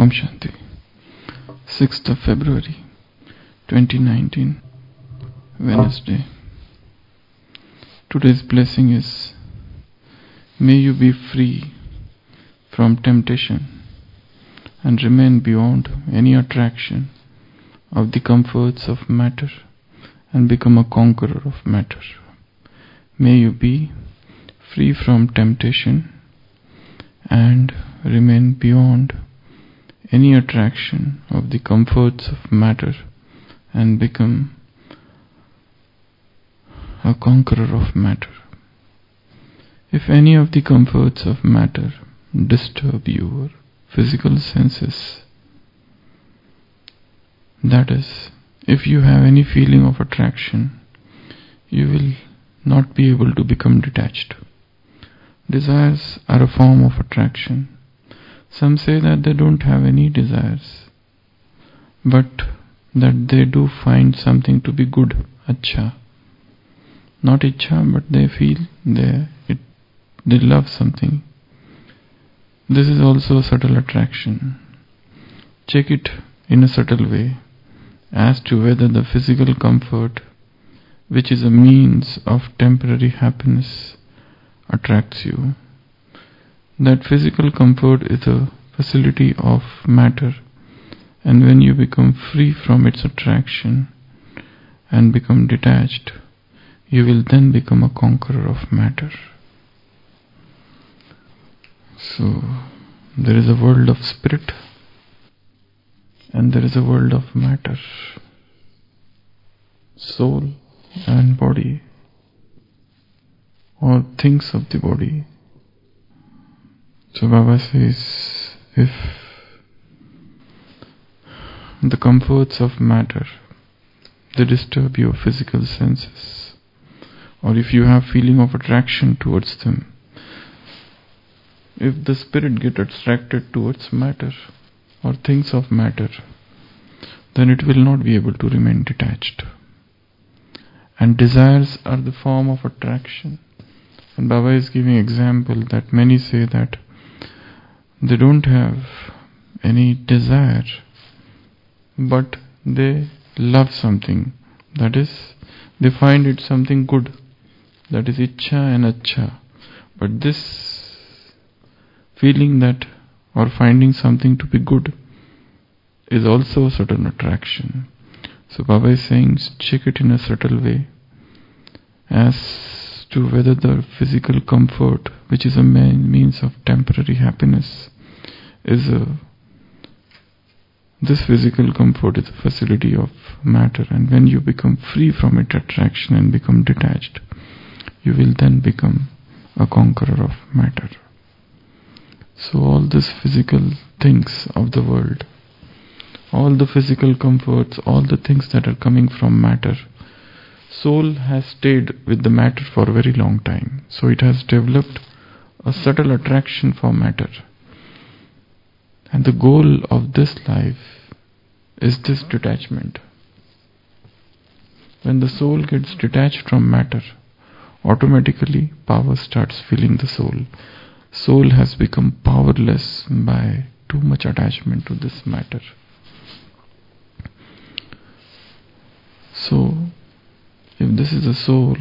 Om Shanti. 6th of February 2019, Wednesday. Today's blessing is, may you be free from temptation and remain beyond any attraction of the comforts of matter and become a conqueror of matter. May you be free from temptation and remain beyond any attraction of the comforts of matter and become a conqueror of matter. If any of the comforts of matter disturb your physical senses, that is, if you have any feeling of attraction, you will not be able to become detached. Desires are a form of attraction. Some say that they don't have any desires, but that they do find something to be good, acha. Not icha, but they feel they love something. This is also a subtle attraction. Check it in a subtle way as to whether the physical comfort, which is a means of temporary happiness, attracts you. That physical comfort is a facility of matter, and when you become free from its attraction and become detached, you will then become a conqueror of matter. So, there is a world of spirit and there is a world of matter, soul and body, or things of the body. So Baba says, if the comforts of matter, they disturb your physical senses, or if you have feeling of attraction towards them, if the spirit get attracted towards matter or things of matter, then it will not be able to remain detached. And desires are the form of attraction. And Baba is giving example that many say that they don't have any desire, but they love something. That is, they find it something good. That is icha and acha. But this feeling that, or finding something to be good, is also a certain attraction. So Baba is saying, check it in a subtle way as to whether the physical comfort, which is a means of temporary happiness, this physical comfort is a facility of matter, and when you become free from its attraction and become detached, you will then become a conqueror of matter. So all these physical things of the world, all the physical comforts, all the things that are coming from matter, soul has stayed with the matter for a very long time. So it has developed a subtle attraction for matter. And the goal of this life is this detachment. When the soul gets detached from matter, automatically power starts filling the soul. Soul has become powerless by too much attachment to this matter. So, if this is a soul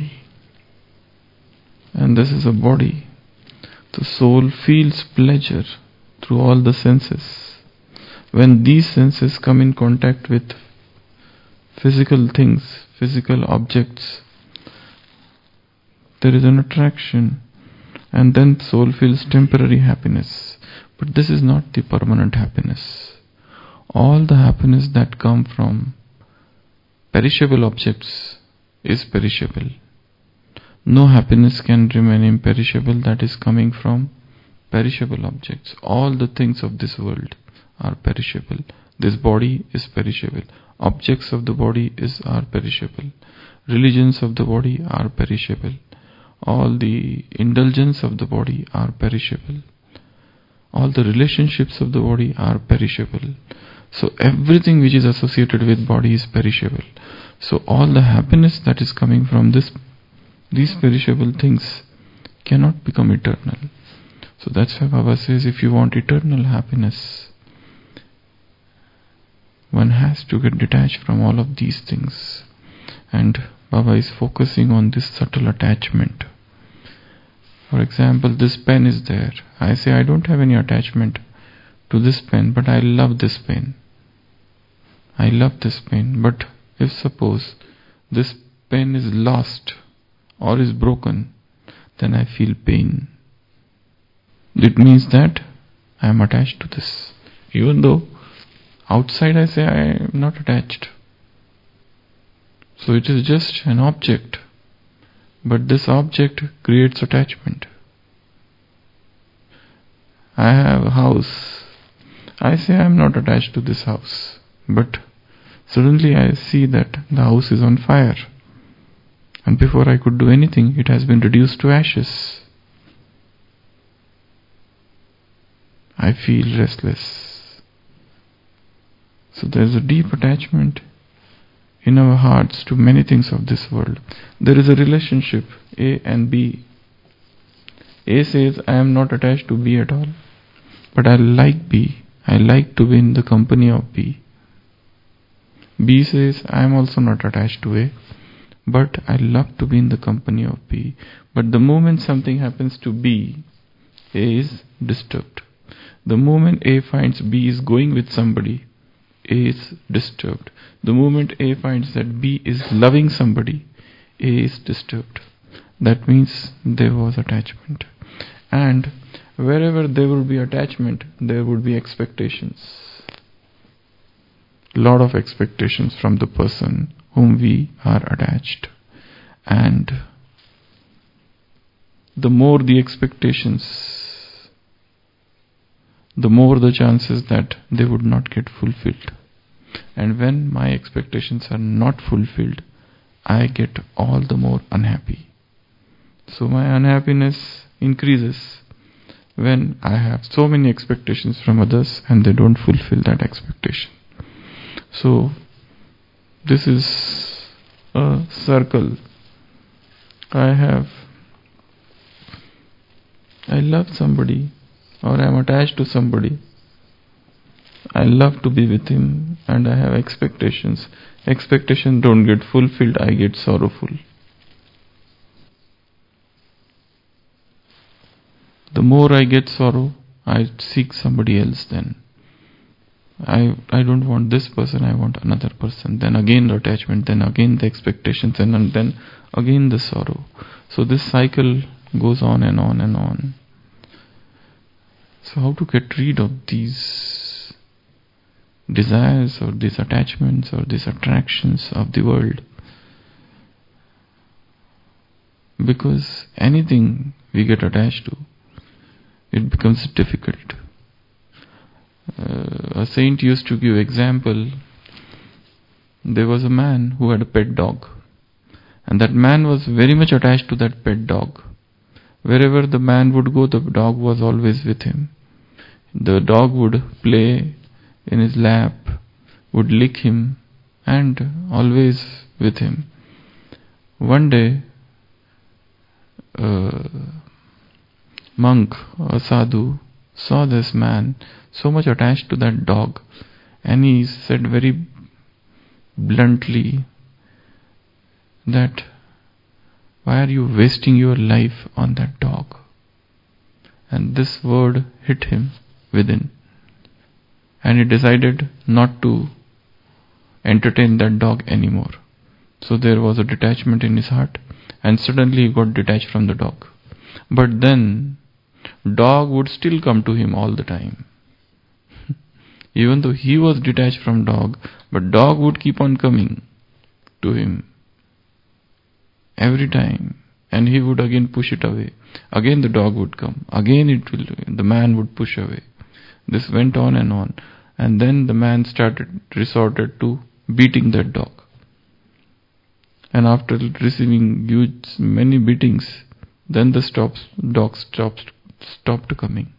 and this is a body, the soul feels pleasure through all the senses. When these senses come in contact with physical things, physical objects, there is an attraction, and then soul feels temporary happiness. But this is not the permanent happiness. All the happiness that come from perishable objects is perishable. No happiness can remain imperishable that is coming from perishable objects. All the things of this world are perishable. This body is perishable. Objects of the body are perishable. Religions of the body are perishable. All the indulgence of the body are perishable. All the relationships of the body are perishable. So everything which is associated with body is perishable. So all the happiness that is coming from these perishable things cannot become eternal. So that's why Baba says, if you want eternal happiness, one has to get detached from all of these things. And Baba is focusing on this subtle attachment. For example, this pen is there. I say I don't have any attachment to this pen, but I love this pen. I love this pen. But if suppose this pen is lost or is broken, then I feel pain. It means that I am attached to this. Even though outside I say I am not attached. So it is just an object. But this object creates attachment. I have a house. I say I am not attached to this house. But suddenly I see that the house is on fire. And before I could do anything, it has been reduced to ashes. I feel restless. So there is a deep attachment in our hearts to many things of this world. There is a relationship, A and B. A says, I am not attached to B at all, but I like B. I like to be in the company of B. B says, I am also not attached to A, but I love to be in the company of B. But the moment something happens to B, A is disturbed. The moment A finds B is going with somebody, A is disturbed. The moment A finds that B is loving somebody, A is disturbed. That means there was attachment. And wherever there will be attachment, there would be expectations. Lot of expectations from the person whom we are attached. And the more the expectations, the more the chances that they would not get fulfilled. And when my expectations are not fulfilled, I get all the more unhappy. So my unhappiness increases when I have so many expectations from others and they don't fulfill that expectation. So this is a circle. I love somebody, or I am attached to somebody. I love to be with him and I have expectations. Expectations don't get fulfilled, I get sorrowful. The more I get sorrow, I seek somebody else then. I don't want this person, I want another person. Then again the attachment, then again the expectations, and then again the sorrow. So this cycle goes on and on and on. So how to get rid of these desires or these attachments or these attractions of the world? Because anything we get attached to, it becomes difficult. A saint used to give example. There was a man who had a pet dog, and that man was very much attached to that pet dog. Wherever the man would go, the dog was always with him. The dog would play in his lap, would lick him, and always with him. One day, a monk, a sadhu, saw this man so much attached to that dog, and he said very bluntly that, why are you wasting your life on that dog? And this word hit him within, and he decided not to entertain that dog anymore. So there was a detachment in his heart, and suddenly he got detached from the dog. But then dog would still come to him all the time. Even though he was detached from dog, but dog would keep on coming to him every time, and he would again push it away. Again the dog would come. Again the man would push away. This went on, and then the man resorted to beating that dog. And after receiving many beatings, then the dog stopped coming.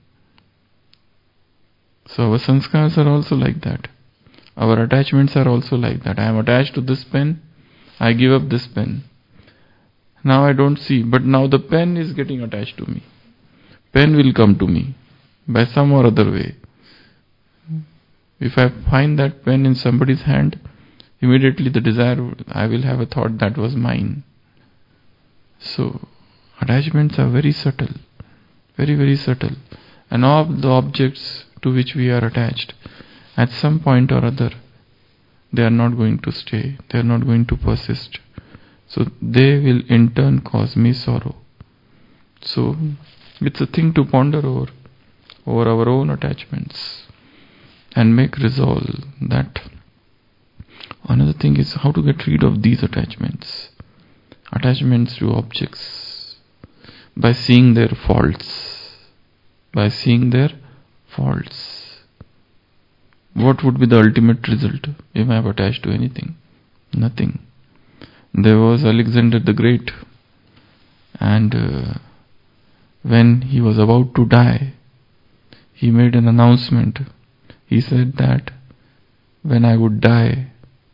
So our sanskars are also like that. Our attachments are also like that. I am attached to this pen, I give up this pen. Now I don't see, but now the pen is getting attached to me. Pen will come to me by some or other way. If I find that pen in somebody's hand, immediately the desire, I will have a thought that was mine. So, attachments are very subtle, very, very subtle. And all the objects to which we are attached, at some point or other, they are not going to stay, they are not going to persist. So, they will in turn cause me sorrow. So, it's a thing to ponder over our own attachments and make resolve that. Another thing is how to get rid of these attachments. Attachments to objects. By seeing their faults. By seeing their faults. What would be the ultimate result if I have attached to anything? Nothing. There was Alexander the Great, and when he was about to die, he made an announcement. He said that when I would die,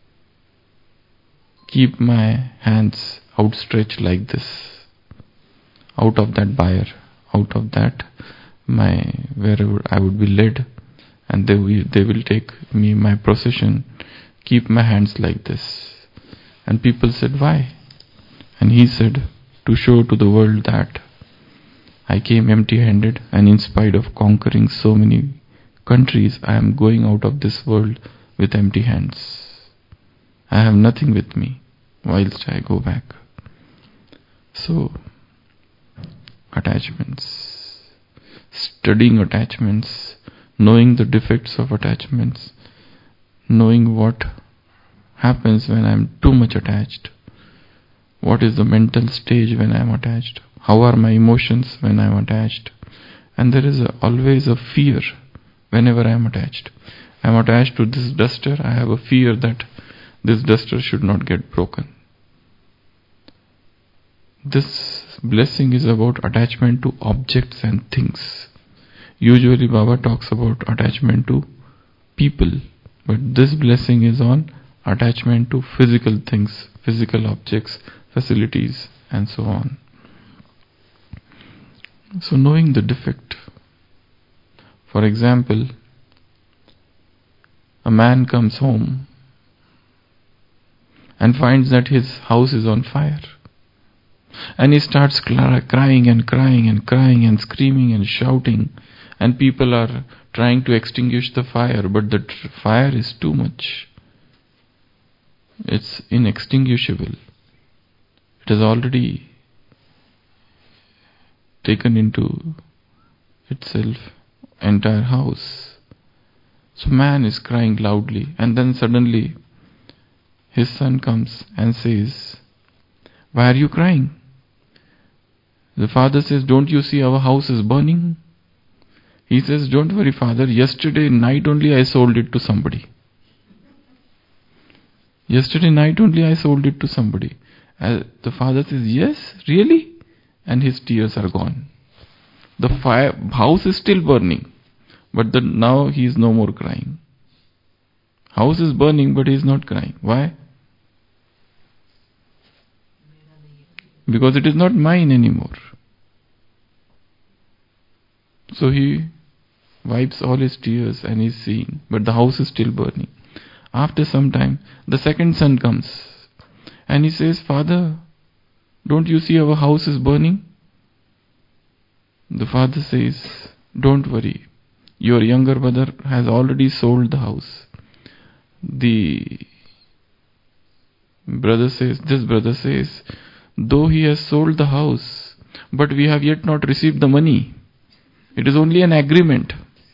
keep my hands outstretched like this, out of that bier, out of that wherever I would be led, and they will take me my procession. Keep my hands like this. And people said, why? And he said, to show to the world that I came empty-handed, and in spite of conquering so many countries, I am going out of this world with empty hands. I have nothing with me whilst I go back. So, attachments, studying attachments, knowing the defects of attachments, knowing what happens when I am too much attached, what is the mental stage when I am attached, how are my emotions when I am attached, and there is always a fear whenever I am attached. I am attached to this duster, I have a fear that this duster should not get broken. This blessing is about attachment to objects and things. Usually Baba talks about attachment to people, but this blessing is on attachment to physical things, physical objects, facilities, and so on. So knowing the defect. For example, a man comes home and finds that his house is on fire. And he starts crying and crying and crying and screaming and shouting. And people are trying to extinguish the fire, but the fire is too much. It's inextinguishable. It has already taken into itself entire house. So man is crying loudly, and then suddenly his son comes and says, why are you crying? The father says, don't you see our house is burning? He says, don't worry father, yesterday night only I sold it to somebody. Yesterday night only I sold it to somebody. The father says, yes, really? And his tears are gone. The house is still burning, but now he is no more crying. House is burning, but he is not crying. Why? Because it is not mine anymore. So he wipes all his tears and is seeing, but the house is still burning. After some time, the second son comes and he says, Father, don't you see our house is burning? The father says, don't worry, your younger brother has already sold the house. This brother says, though he has sold the house, but we have yet not received the money. It is only an agreement.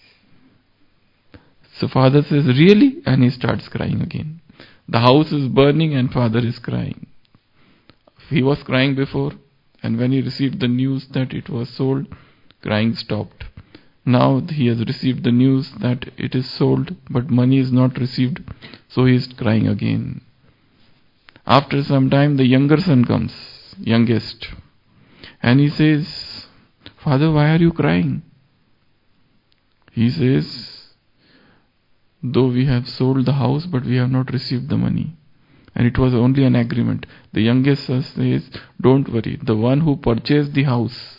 So father says, really? And he starts crying again. The house is burning and father is crying. He was crying before, and when he received the news that it was sold, crying stopped. Now he has received the news that it is sold, but money is not received, so he is crying again. After some time, the younger son comes, youngest, and he says, Father, why are you crying? He says, though we have sold the house, but we have not received the money. And it was only an agreement. The youngest son says, don't worry, the one who purchased the house,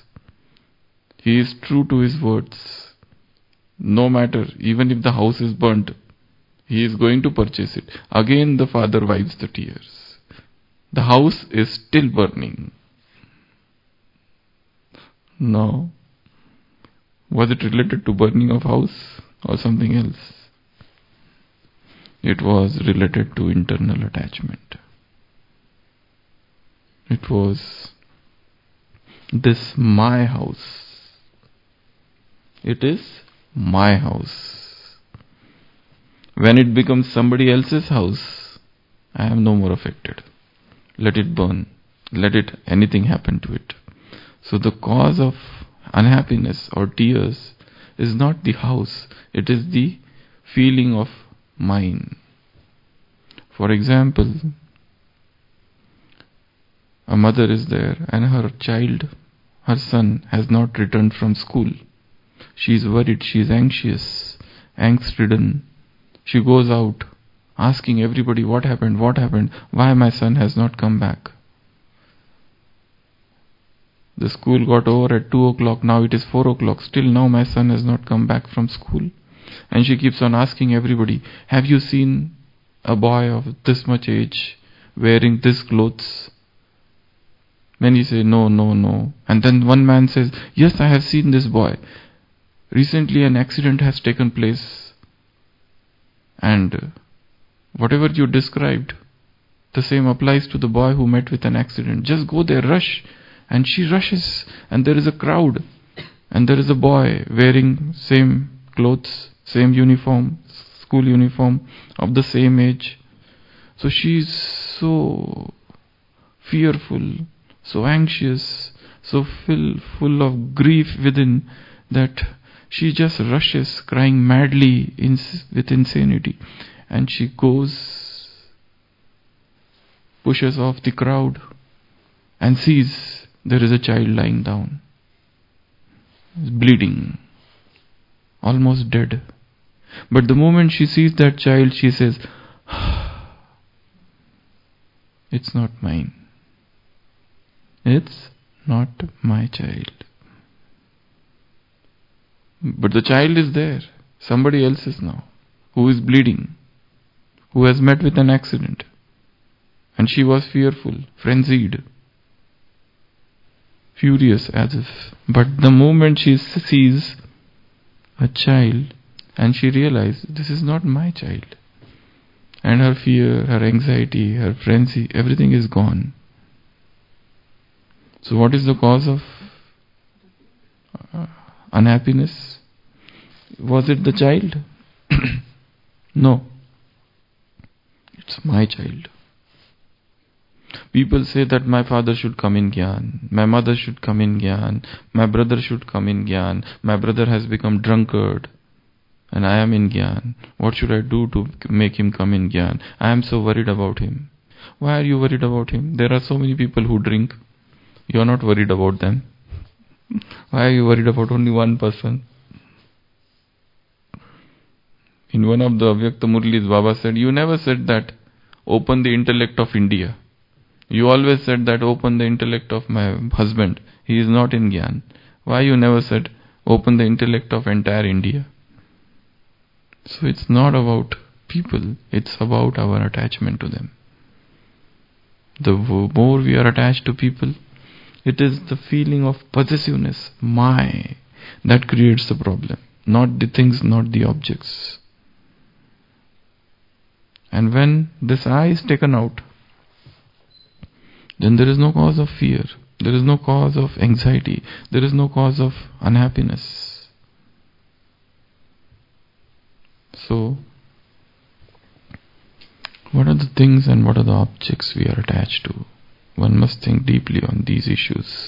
he is true to his words. No matter, even if the house is burnt, He is going to purchase it. Again the father wipes the tears. The house is still burning. Now, was it related to burning of house or something else? It was related to internal attachment. It was this my house. It is my house. When it becomes somebody else's house, I am no more affected. Let it burn. Let it anything happen to it. So the cause of unhappiness or tears is not the house. It is the feeling of mine. For example, a mother is there and her child, her son, has not returned from school. She is worried, she is anxious, angst-ridden. She goes out asking everybody, what happened, why my son has not come back. The school got over at 2 o'clock, now it is 4 o'clock, still now my son has not come back from school. And she keeps on asking everybody, have you seen a boy of this much age wearing this clothes? Many say, no. And then one man says, yes, I have seen this boy. Recently an accident has taken place. And whatever you described, the same applies to the boy who met with an accident. Just go there, rush. And she rushes. And there is a crowd. And there is a boy wearing same clothes, same uniform, school uniform, of the same age. So she is so fearful, so anxious, so full of grief within, that she just rushes, crying madly with insanity. And she goes, pushes off the crowd and sees there is a child lying down, bleeding, almost dead. But the moment she sees that child, she says, it's not mine. It's not my child. But the child is there. Somebody else is now, who is bleeding, who has met with an accident. And she was fearful, frenzied, furious as if. But the moment she sees a child, and she realizes, this is not my child. And her fear, her anxiety, her frenzy, everything is gone. So what is the cause of unhappiness? Was it the child? No. It's my child. People say that my father should come in Gyan, my mother should come in Gyan, my brother should come in Gyan, my brother has become drunkard and I am in Gyan. What should I do to make him come in Gyan? I am so worried about him. Why are you worried about him? There are so many people who drink. You are not worried about them. Why are you worried about only one person? In one of the Avyakta Murlis, Baba said, you never said that open the intellect of India. You always said that open the intellect of my husband. He is not in Gyan. Why you never said open the intellect of entire India? So it's not about people, it's about our attachment to them. The more we are attached to people, it is the feeling of possessiveness, my, that creates the problem. Not the things, not the objects. And when this I is taken out, then there is no cause of fear, there is no cause of anxiety, there is no cause of unhappiness. So, what are the things and what are the objects we are attached to? One must think deeply on these issues.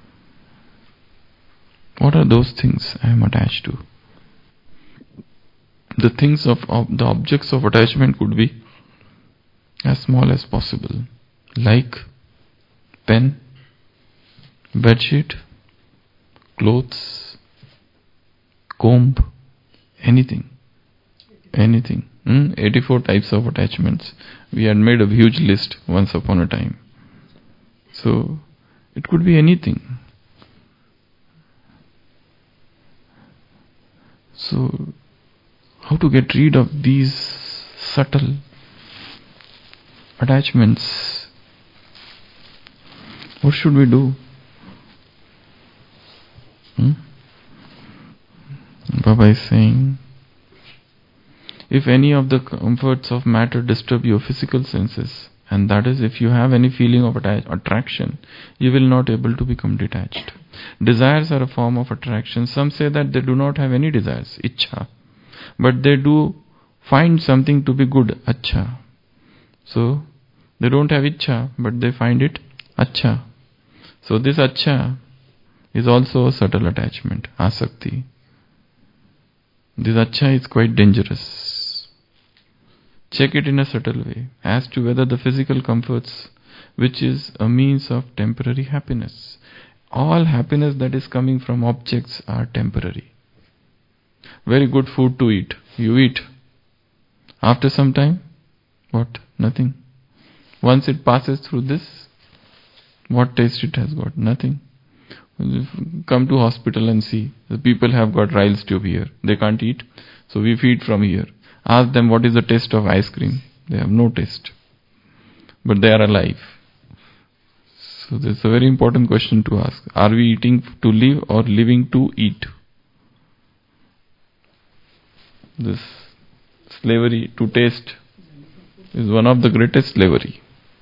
What are those things I am attached to? The things of the objects of attachment could be as small as possible, like pen, bedsheet, clothes, comb, anything. 84 types of attachments. We had made a huge list once upon a time. So, it could be anything. So, how to get rid of these subtle attachments. What should we do? Baba is saying, if any of the comforts of matter disturb your physical senses, and that is if you have any feeling of attraction, you will not able to become detached. Desires are a form of attraction. Some say that they do not have any desires, ichha, but they do find something to be good, acha. So, they don't have ichha, but they find it acha. So this acha is also a subtle attachment, asakti. This acha is quite dangerous. Check it in a subtle way as to whether the physical comforts, which is a means of temporary happiness. All happiness that is coming from objects are temporary. Very good food to eat. You eat. After some time, what? Nothing. Once it passes through this, what taste it has got? Nothing. Come to hospital and see. The people have got Ryle's tube here. They can't eat. So we feed from here. Ask them what is the taste of ice cream. They have no taste. But they are alive. So this is a very important question to ask. Are we eating to live or living to eat? This slavery to taste is one of the greatest slavery.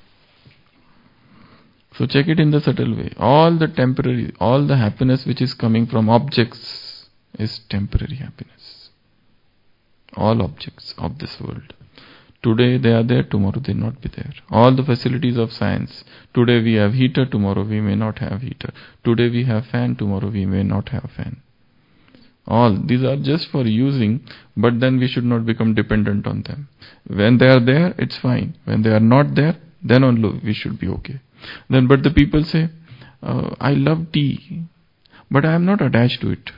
So check it in the subtle way. All the temporary, all the happiness which is coming from objects is temporary happiness. All objects of this world. Today they are there, tomorrow they will not be there. All the facilities of science. Today we have heater, tomorrow we may not have heater. Today we have fan, tomorrow we may not have fan. All these are just for using, but then we should not become dependent on them. When they are there, it's fine. When they are not there, then only we should be okay. Then, but the people say, I love tea, but I am not attached to it.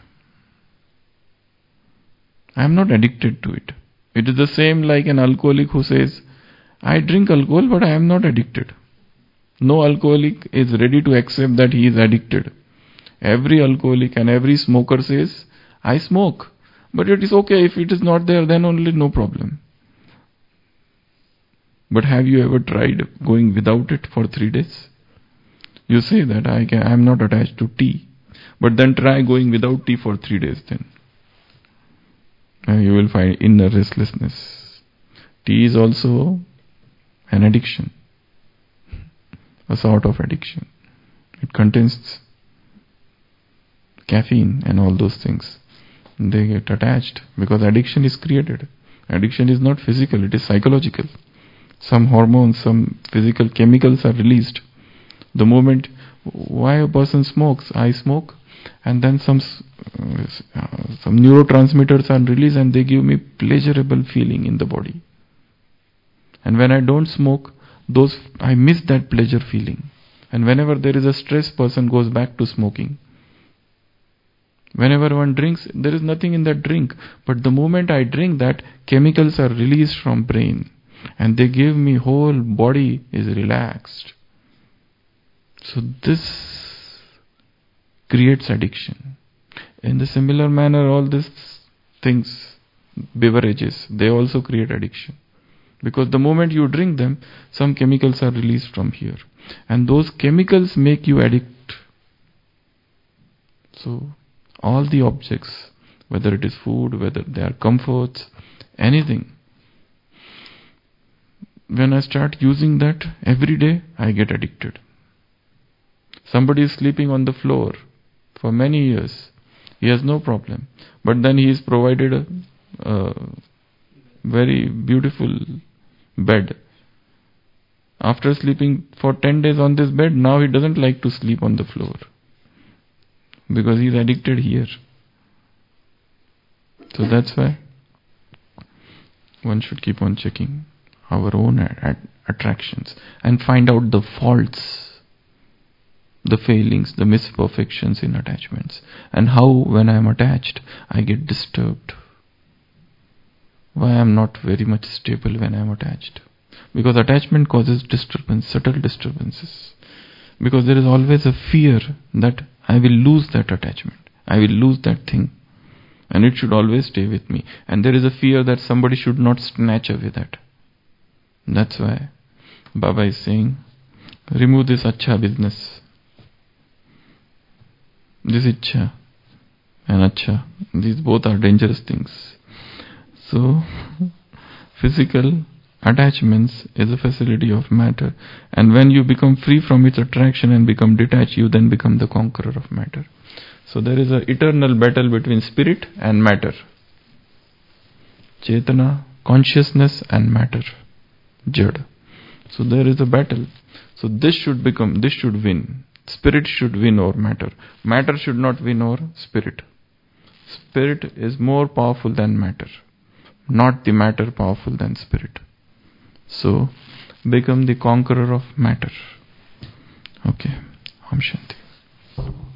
I am not addicted to it. It is the same like an alcoholic who says, I drink alcohol, but I am not addicted. No alcoholic is ready to accept that he is addicted. Every alcoholic and every smoker says, I smoke, but it is okay. If it is not there, then only no problem. But have you ever tried going without it for 3 days? You say that I am not attached to tea, but then try going without tea for 3 days then. And you will find inner restlessness. Tea is also an addiction, a sort of addiction. It contains caffeine and all those things. They get attached because addiction is created. Addiction is not physical, it is psychological. Some hormones, some physical chemicals are released. The moment why a person smokes, I smoke, and then some neurotransmitters are released and they give me pleasurable feeling in the body. And when I don't smoke, I miss that pleasure feeling. And whenever there is a stress, person goes back to smoking. Whenever one drinks, there is nothing in that drink. But the moment I drink that, chemicals are released from brain. And they give me whole body is relaxed. So this creates addiction. In the similar manner, all these things, beverages, they also create addiction. Because the moment you drink them, some chemicals are released from here. And those chemicals make you addict. So all the objects, whether it is food, whether they are comforts, anything, when I start using that every day, I get addicted. Somebody is sleeping on the floor for many years. He has no problem. But then he is provided a very beautiful bed. After sleeping for 10 days on this bed, now he doesn't like to sleep on the floor. Because he is addicted here. So that's why one should keep on checking our own attractions and find out the faults, the failings, the misperfections in attachments, and how when I am attached I get disturbed. Why I am not very much stable when I am attached? Because attachment causes disturbance, subtle disturbances. Because there is always a fear that I will lose that attachment, I will lose that thing, and it should always stay with me. And there is a fear that somebody should not snatch away that. That's why Baba is saying, remove this acha business. This icha and acha. These both are dangerous things. So, physical attachments is a facility of matter. And when you become free from its attraction and become detached, you then become the conqueror of matter. So there is an eternal battle between spirit and matter. Chetana, consciousness and matter. Jad. So there is a battle. So this should win. Spirit should win over matter. Matter should not win over spirit. Spirit is more powerful than matter. Not the matter powerful than spirit. So, become the conqueror of matter. Okay. Om Shanti.